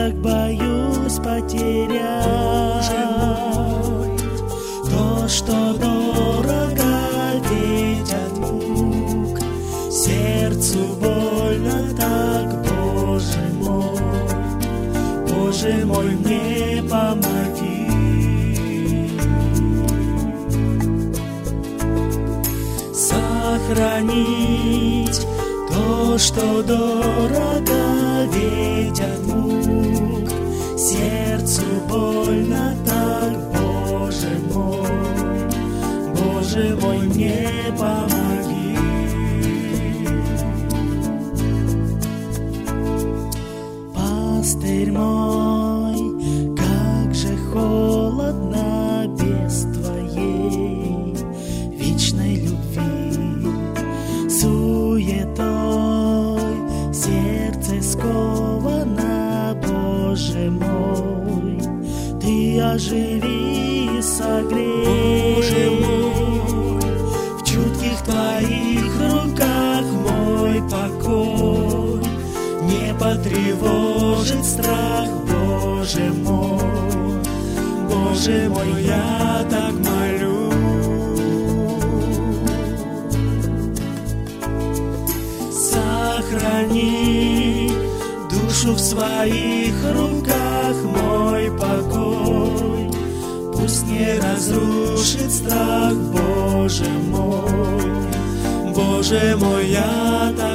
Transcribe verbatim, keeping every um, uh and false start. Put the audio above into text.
так боюсь потерять то, что дорого, ведь от мук сердцу больно так, Боже мой, Боже мой, мне помоги. Сохранить то, что дорого, ведь от мук сердцу больно так, Боже мой, Боже мой, мне помоги. Пастырь мой, как же холодно без Твоей вечной любви, суетой сердце сковано, Боже мой, Ты оживи и согрей, Боже мой, в чутких Твоих руках мой покой, не потревожит страх, Боже мой, Боже мой, я так молю. Сохрани душу в своих руках, мой покой, пусть не разрушит страх, Боже мой, Боже мой, я так